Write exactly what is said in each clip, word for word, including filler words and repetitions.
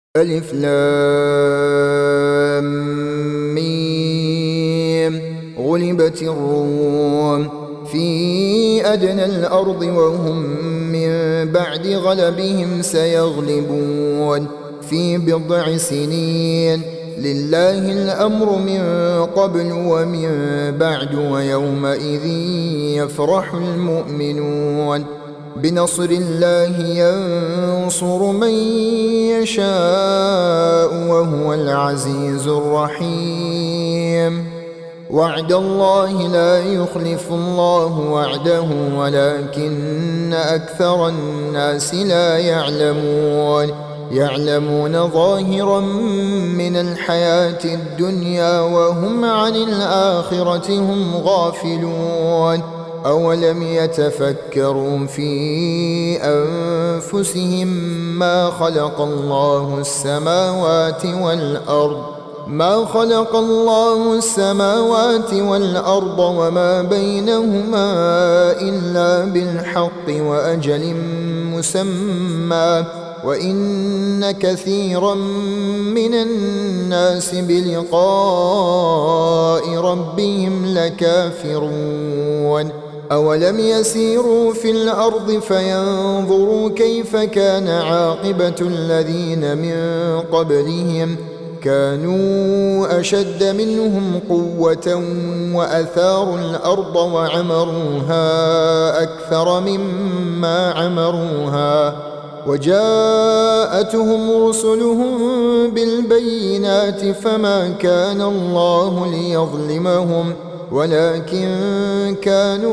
ألف لام ميم. غلبت الروم في أدنى الأرض وهم من بعد غلبهم سيغلبون في بضع سنين. لله الأمر من قبل ومن بعد ويومئذ يفرح المؤمنون. بنصر الله ينصر من يشاء وهو العزيز الرحيم. وعد الله لا يخلف الله وعده ولكن أكثر الناس لا يعلمون. يعلمون ظاهرا من الحياة الدنيا وهم عن الآخرة هم غافلون. أولم يتفكروا في أنفسهم ما خلق الله السماوات والأرض ما خلق الله السماوات والأرض وما بينهما إلا بالحق وأجل مسمى وإن كثيرا من الناس بلقاء ربهم لكافرون. أولم يسيروا في الأرض فينظروا كيف كان عاقبة الذين من قبلهم كانوا أشد منهم قوة وأثاروا الأرض وعمروها أكثر مما عمروها وجاءتهم رسلهم بالبينات فما كان الله ليظلمهم ولكن كانوا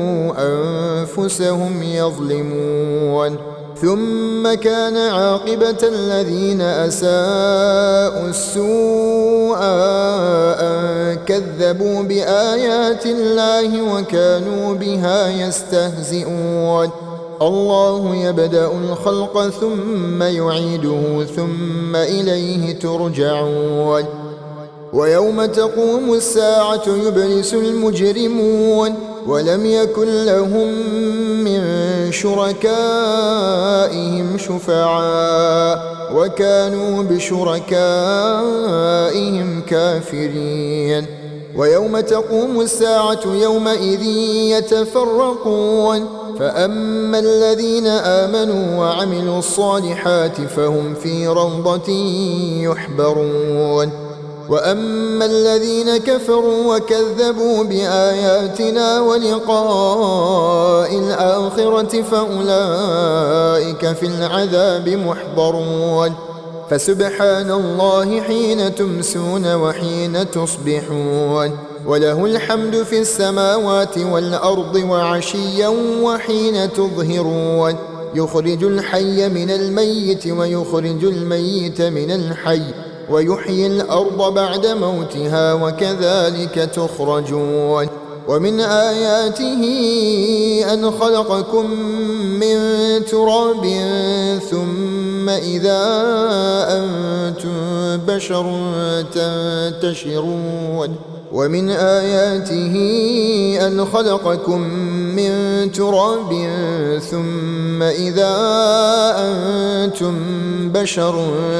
أنفسهم يظلمون. ثم كان عاقبة الذين أساءوا السوء أن كذبوا بآيات الله وكانوا بها يستهزئون. الله يبدأ الخلق ثم يعيده ثم إليه ترجعون. ويوم تقوم الساعة يبلس المجرمون ولم يكن لهم من شركائهم شفعاء وكانوا بشركائهم كافرين. ويوم تقوم الساعة يومئذ يتفرقون فأما الذين آمنوا وعملوا الصالحات فهم في روضة يحبرون وأما الذين كفروا وكذبوا بآياتنا ولقاء الآخرة فأولئك في العذاب محضرون. فسبحان الله حين تمسون وحين تصبحون وله الحمد في السماوات والأرض وعشيا وحين تظهرون. يخرج الحي من الميت ويخرج الميت من الحي ويحيي الأرض بعد موتها وكذلك تخرجون. ومن آياته أن خلقكم من تراب ثم إذا أنتم بشر تنتشرون. ومن آياته أن خلقكم من تراب ثم إذا أنتم بشر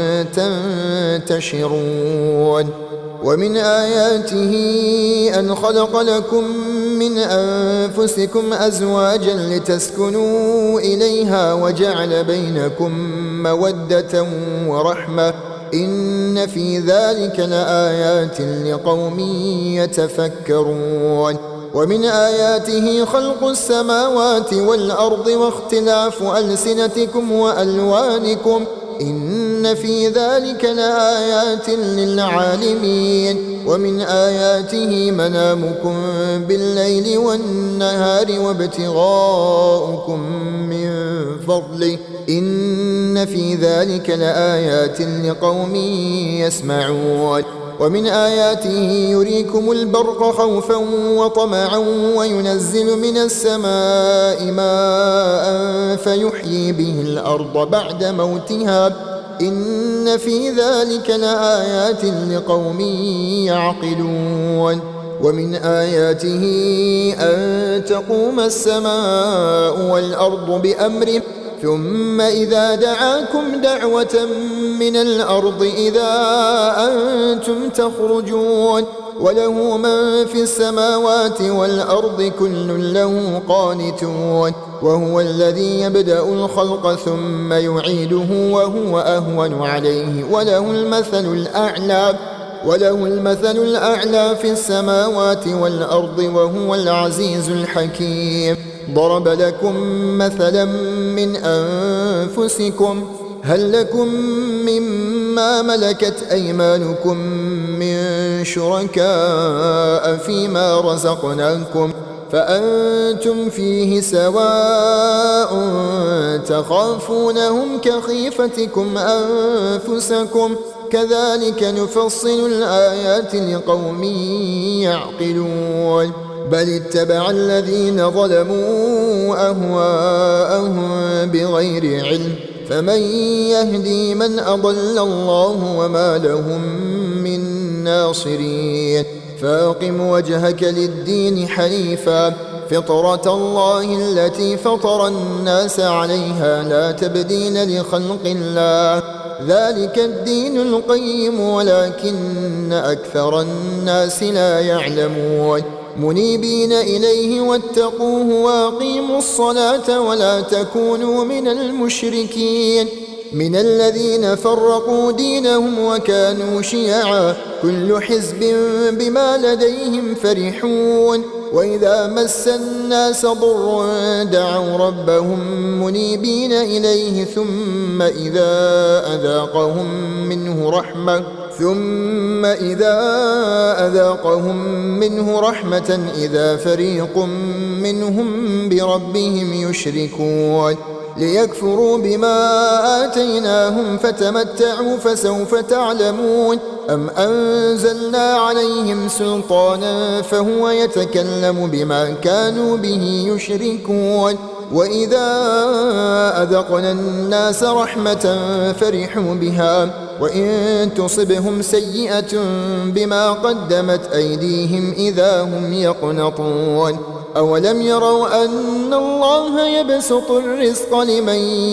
تنتشرون. ومن آياته أن خلق لكم من أنفسكم أزواجا لتسكنوا إليها وجعل بينكم مودة ورحمة إن في ذلك لآيات لقوم يتفكرون. ومن آياته خلق السماوات والأرض واختلاف ألسنتكم وألوانكم إن في ذلك لآيات للعالمين. ومن آياته منامكم بالليل والنهار وابتغاؤكم من فضله إن في ذلك لآيات لقوم يسمعون. ومن آياته يريكم البرق خوفا وطمعا وينزل من السماء ماء فيحيي به الأرض بعد موتها إن في ذلك لآيات لقوم يعقلون. ومن آياته أن تقوم السماء والأرض بأمره ثم إذا دعاكم دعوة من الأرض إذا أنتم تخرجون وله من في السماوات والأرض كل له قانتون وهو الذي يبدأ الخلق ثم يعيده وهو أهون عليه وله المثل الأعلى وله المثل الأعلى في السماوات والأرض وهو العزيز الحكيم. ضرب لكم مثلا من أنفسكم هل لكم مما ملكت أيمانكم من شركاء فيما رزقناكم فأنتم فيه سواء تخافونهم كخيفتكم أنفسكم كذلك نفصل الآيات لقوم يعقلون. بل اتبع الذين ظلموا أهواءهم بغير علم فمن يهدي من أضل الله وما لهم من ناصرين. فاقم وجهك للدين حنيفا فطرة الله التي فطر الناس عليها لا تبديل لخلق الله ذلك الدين القيم ولكن أكثر الناس لا يعلمون. منيبين إليه واتقوه واقيموا الصلاة ولا تكونوا من المشركين من الذين فرقوا دينهم وكانوا شيعا كل حزب بما لديهم فرحون. وإذا مس الناس ضر دعوا ربهم منيبين إليه ثم إذا أذاقهم منه رحمة ثم إذا أذاقهم منه رحمة إذا فريق منهم بربهم يشركون ليكفروا بما آتيناهم فتمتعوا فسوف تعلمون. أم أنزلنا عليهم سلطانا فهو يتكلم بما كانوا به يشركون. وإذا أذقنا الناس رحمة فرحوا بها وإن تصبهم سيئة بما قدمت أيديهم إذا هم يقنطون. أولم يروا أن الله يبسط الرزق لمن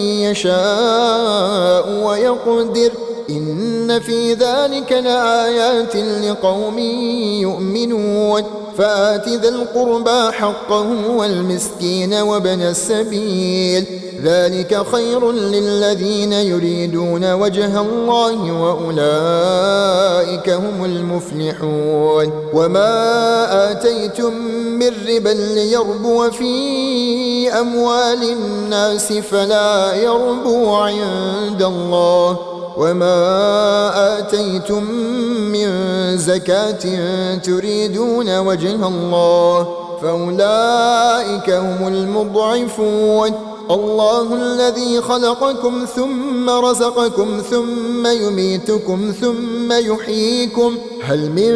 يشاء ويقدر إن في ذلك لآيات لقوم يؤمنون. فآت ذا القربى حقه والمسكين وابن السبيل ذلك خير للذين يريدون وجه الله وأولئك هم المفلحون. وما آتيتم من ربا ليربو في أموال الناس فلا يربو عند الله وما آتيتم من زكاة تريدون وجه الله فأولئك هم المضعفون. الله الذي خلقكم ثم رزقكم ثم يميتكم ثم يحييكم هل من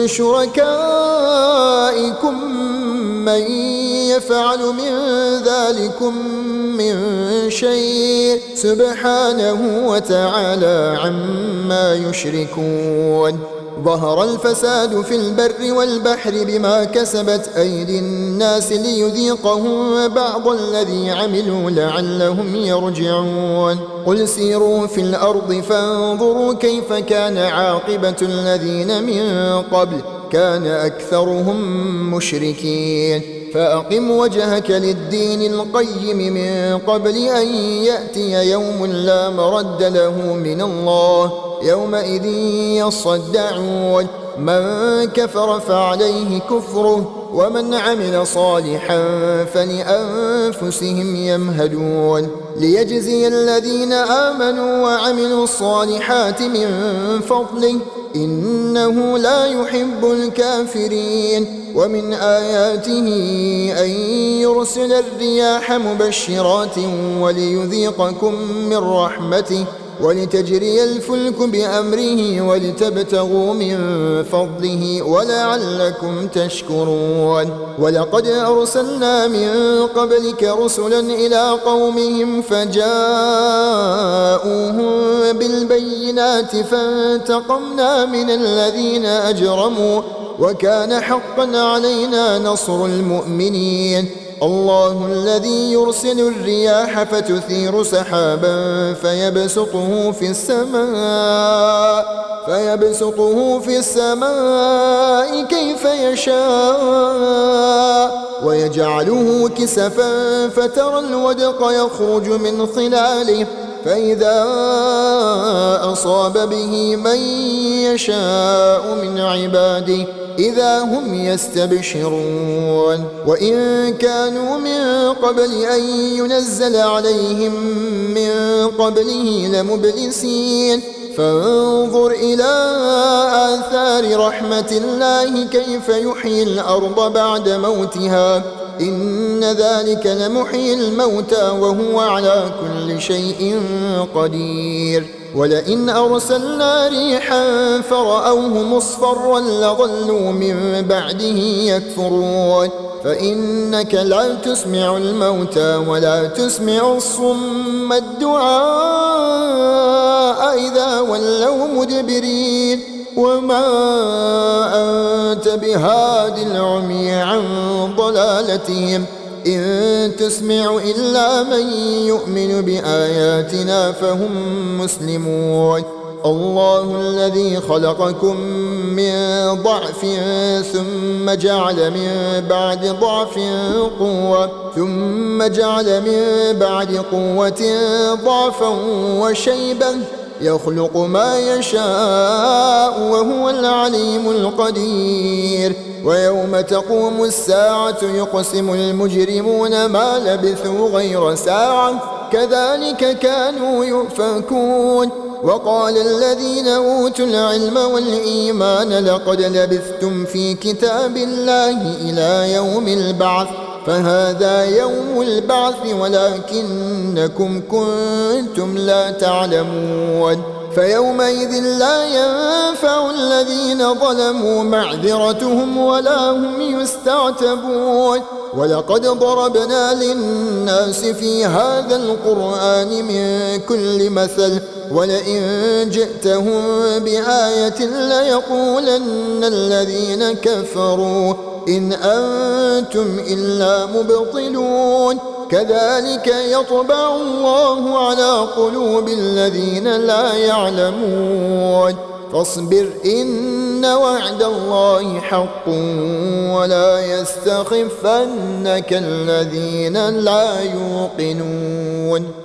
شركائكم من يفعل من ذلكم من شيء سبحانه وتعالى عما يشركون. ظهر الفساد في البر والبحر بما كسبت أيدي الناس ليذيقهم بعض الذي عملوا لعلهم يرجعون. قل سيروا في الأرض فانظروا كيف كان عاقبة الذين من قبل كان أكثرهم مشركين. فأقم وجهك للدين القيم من قبل أن يأتي يوم لا مرد له من الله يومئذ يصدعون. من كفر فعليه كفره ومن عمل صالحا فلأنفسهم يمهدون. ليجزي الذين آمنوا وعملوا الصالحات من فضله إنه لا يحب الكافرين. ومن آياته أن يرسل الرياح مبشرات وليذيقكم من رحمته ولتجري الفلك بأمره ولتبتغوا من فضله ولعلكم تشكرون. ولقد أرسلنا من قبلك رسلا إلى قومهم فجاءوهم بالبينات فانتقمنا من الذين أجرموا وكان حقا علينا نصر المؤمنين. الله الذي يرسل الرياح فتثير سحابا فيبسطه في السماء فيبسطه في السماء كيف يشاء ويجعله كسفا فترى الودق يخرج من خلاله فإذا أصاب به من يشاء من عباده إذا هم يستبشرون وإن كانوا من قبل أن ينزل عليهم من قبله لمبلسين فانظر إلى آثار رحمة الله كيف يحيي الأرض بعد موتها إن ذلك لمحيي الموتى وهو على كل شيء قدير ولئن أرسلنا ريحا فرأوه مصفرا لظلوا من بعده يكفرون فإنك لا تسمع الموتى ولا تسمع الصم الدعاء إذا ولوا مدبرين وما أنت بهاد العمي عن ضلالتهم إن تسمع إلا من يؤمن بآياتنا فهم مسلمون الله الذي خلقكم من ضعف ثم جعل من بعد ضعف قوة ثم جعل من بعد قوة ضعفا وشيبا يخلق ما يشاء وهو العليم القدير ويوم تقوم الساعة يقسم المجرمون ما لبثوا غير ساعة كذلك كانوا يؤفكون وقال الذين أوتوا العلم والإيمان لقد لبثتم في كتاب الله إلى يوم البعث فهذا يوم البعث ولكنكم كنتم لا تعلمون فيومئذ لا ينفع الذين ظلموا معذرتهم ولا هم يستعتبون ولقد ضربنا للناس في هذا القرآن من كل مثل ولئن جئتهم بآية ليقولن الذين كفروا إن أنتم إلا مبطلون كذلك يطبع الله على قلوب الذين لا يعلمون فاصبر إن وعد الله حق ولا يستخفنك الذين لا يوقنون